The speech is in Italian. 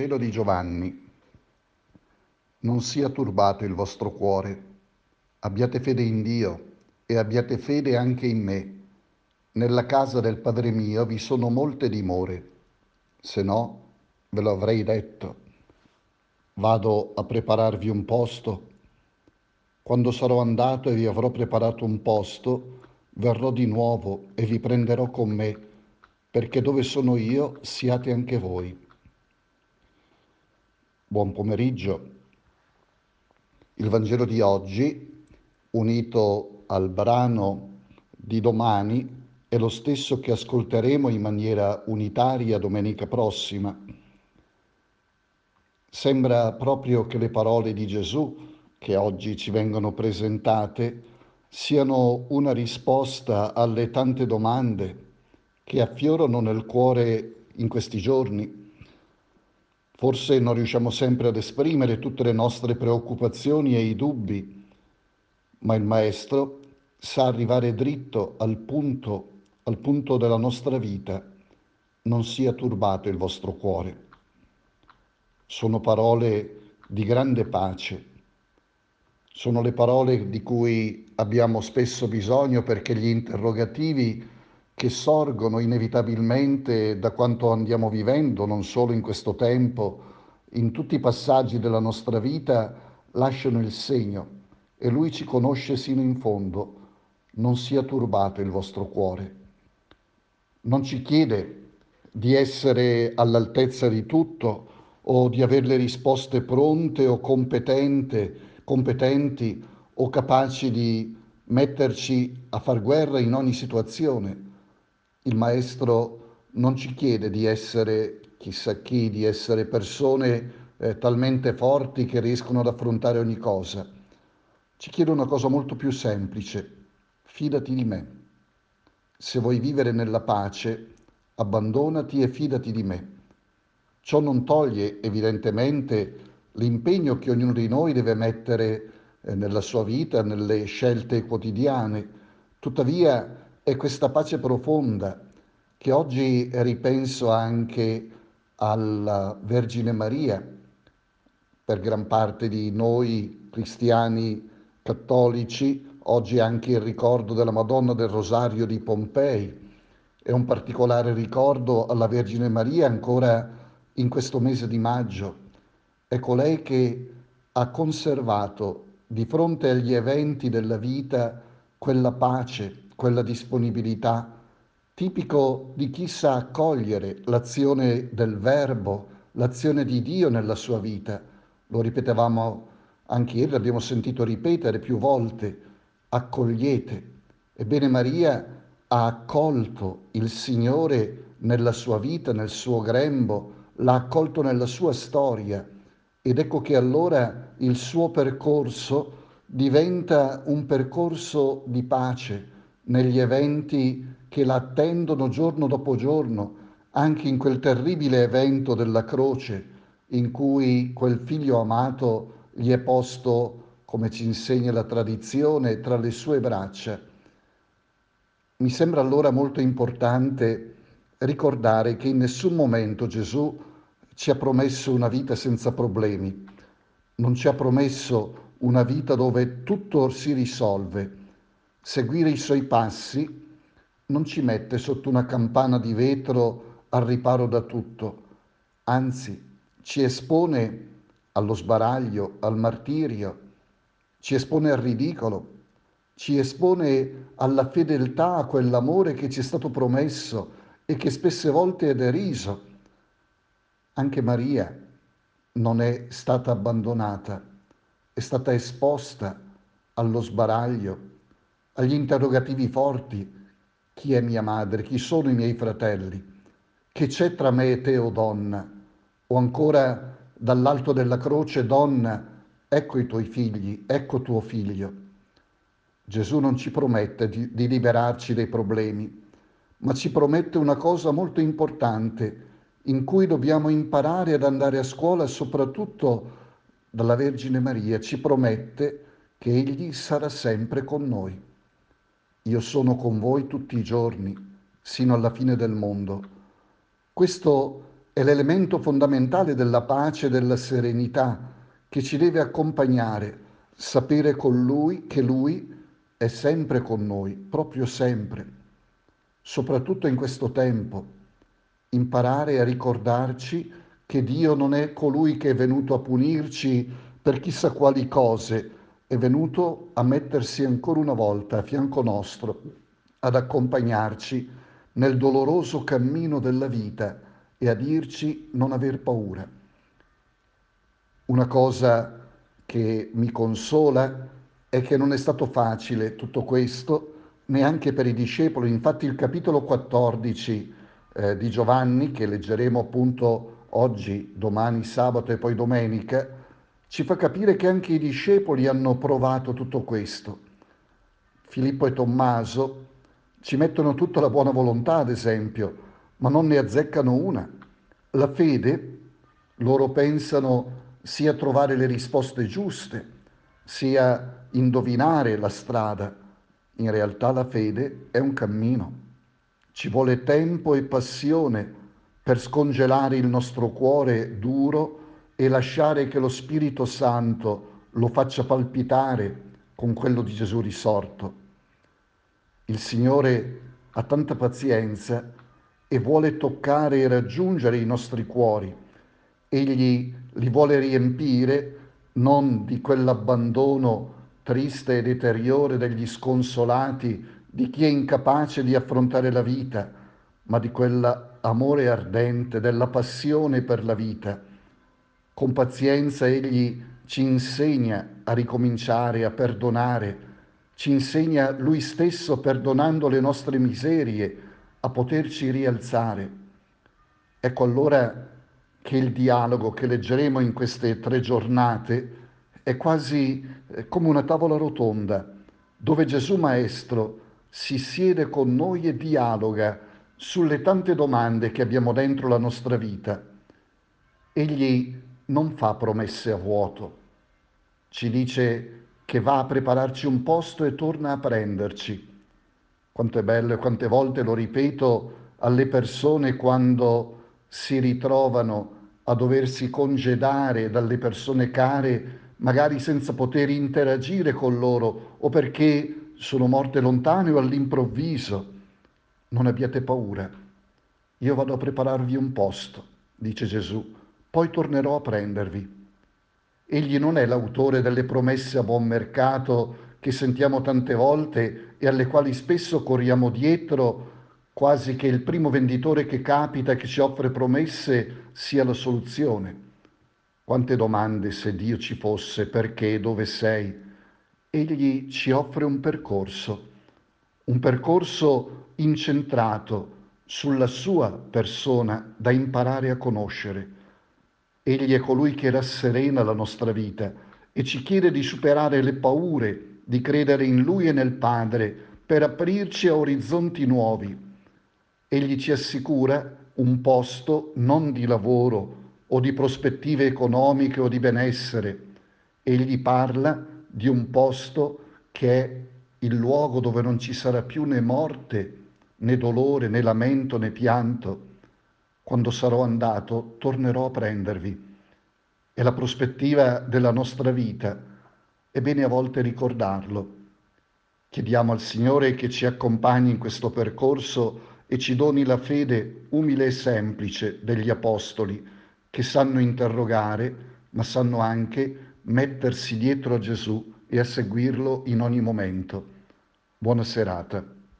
Vangelo di Giovanni. Non sia turbato il vostro cuore. Abbiate fede in Dio e abbiate fede anche in me. Nella casa del Padre mio vi sono molte dimore. Se no, ve lo avrei detto. Vado a prepararvi un posto. Quando sarò andato e vi avrò preparato un posto, verrò di nuovo e vi prenderò con me, perché dove sono io siate anche voi. Buon pomeriggio. Il Vangelo di oggi, unito al brano di domani, è lo stesso che ascolteremo in maniera unitaria domenica prossima. Sembra proprio che le parole di Gesù, che oggi ci vengono presentate, siano una risposta alle tante domande che affiorano nel cuore in questi giorni. Forse non riusciamo sempre ad esprimere tutte le nostre preoccupazioni e i dubbi, ma il Maestro sa arrivare dritto al punto della nostra vita. Non sia turbato il vostro cuore. Sono parole di grande pace. Sono le parole di cui abbiamo spesso bisogno perché gli interrogativi che sorgono inevitabilmente da quanto andiamo vivendo, non solo in questo tempo, in tutti i passaggi della nostra vita, lasciano il segno e Lui ci conosce sino in fondo. Non sia turbato il vostro cuore. Non ci chiede di essere all'altezza di tutto o di avere le risposte pronte o competenti o capaci di metterci a far guerra in ogni situazione. Il Maestro non ci chiede di essere chissà chi, di essere persone talmente forti che riescono ad affrontare ogni cosa. Ci chiede una cosa molto più semplice: fidati di me. Se vuoi vivere nella pace, abbandonati e fidati di me. Ciò non toglie evidentemente l'impegno che ognuno di noi deve mettere nella sua vita, nelle scelte quotidiane. Tuttavia è questa pace profonda che oggi ripenso anche alla Vergine Maria. Per gran parte di noi cristiani cattolici, oggi anche il ricordo della Madonna del Rosario di Pompei è un particolare ricordo alla Vergine Maria ancora in questo mese di maggio. È colei che ha conservato di fronte agli eventi della vita quella pace, quella disponibilità, tipico di chi sa accogliere l'azione del Verbo, l'azione di Dio nella sua vita. Lo ripetevamo anche ieri, l'abbiamo sentito ripetere più volte: accogliete. Ebbene, Maria ha accolto il Signore nella sua vita, nel suo grembo, l'ha accolto nella sua storia, ed ecco che allora il suo percorso diventa un percorso di pace negli eventi che la attendono giorno dopo giorno, anche in quel terribile evento della croce in cui quel figlio amato gli è posto, come ci insegna la tradizione, tra le sue braccia. Mi sembra allora molto importante ricordare che in nessun momento Gesù ci ha promesso una vita senza problemi, non ci ha promesso una vita dove tutto si risolve. Seguire i suoi passi non ci mette sotto una campana di vetro al riparo da tutto, anzi ci espone allo sbaraglio, al martirio, ci espone al ridicolo, ci espone alla fedeltà a quell'amore che ci è stato promesso e che spesse volte è deriso. Anche Maria non è stata abbandonata, è stata esposta allo sbaraglio, agli interrogativi forti: chi è mia madre? Chi sono i miei fratelli? Che c'è tra me e te, o donna? O ancora dall'alto della croce: donna, ecco i tuoi figli, ecco tuo figlio. Gesù non ci promette di liberarci dai problemi, ma ci promette una cosa molto importante, in cui dobbiamo imparare ad andare a scuola, soprattutto dalla Vergine Maria. Ci promette che Egli sarà sempre con noi. Io sono con voi tutti i giorni, sino alla fine del mondo. Questo è l'elemento fondamentale della pace e della serenità che ci deve accompagnare, sapere con Lui che Lui è sempre con noi, proprio sempre, soprattutto in questo tempo, imparare a ricordarci che Dio non è colui che è venuto a punirci per chissà quali cose, è venuto a mettersi ancora una volta a fianco nostro, ad accompagnarci nel doloroso cammino della vita e a dirci non aver paura. Una cosa che mi consola è che non è stato facile tutto questo neanche per i discepoli. Infatti il capitolo 14 di Giovanni, che leggeremo appunto oggi, domani sabato e poi domenica, ci fa capire che anche i discepoli hanno provato tutto questo. Filippo e Tommaso ci mettono tutta la buona volontà, ad esempio, ma non ne azzeccano una. La fede, loro pensano, sia trovare le risposte giuste, sia indovinare la strada. In realtà la fede è un cammino. Ci vuole tempo e passione per scongelare il nostro cuore duro e lasciare che lo Spirito Santo lo faccia palpitare con quello di Gesù risorto. Il Signore ha tanta pazienza e vuole toccare e raggiungere i nostri cuori. Egli li vuole riempire non di quell'abbandono triste e deteriore degli sconsolati, di chi è incapace di affrontare la vita, ma di quell'amore ardente, della passione per la vita. Con pazienza egli ci insegna a ricominciare, a perdonare, ci insegna lui stesso, perdonando le nostre miserie, a poterci rialzare. Ecco allora che il dialogo che leggeremo in queste 3 giornate è quasi come una tavola rotonda, dove Gesù Maestro si siede con noi e dialoga sulle tante domande che abbiamo dentro la nostra vita. Egli non fa promesse a vuoto, ci dice che va a prepararci un posto e torna a prenderci. Quanto è bello e quante volte lo ripeto alle persone quando si ritrovano a doversi congedare dalle persone care, magari senza poter interagire con loro o perché sono morte lontane o all'improvviso. Non abbiate paura, io vado a prepararvi un posto, dice Gesù, poi tornerò a prendervi. Egli non è l'autore delle promesse a buon mercato che sentiamo tante volte e alle quali spesso corriamo dietro, quasi che il primo venditore che capita e che ci offre promesse sia la soluzione. Quante domande se Dio ci fosse, perché, dove sei? Egli ci offre un percorso incentrato sulla sua persona da imparare a conoscere. Egli è colui che rasserena la nostra vita e ci chiede di superare le paure, di credere in Lui e nel Padre per aprirci a orizzonti nuovi. Egli ci assicura un posto non di lavoro o di prospettive economiche o di benessere. Egli parla di un posto che è il luogo dove non ci sarà più né morte, né dolore, né lamento, né pianto. Quando sarò andato, tornerò a prendervi. È la prospettiva della nostra vita. È bene a volte ricordarlo. Chiediamo al Signore che ci accompagni in questo percorso e ci doni la fede umile e semplice degli Apostoli, che sanno interrogare, ma sanno anche mettersi dietro a Gesù e a seguirlo in ogni momento. Buona serata.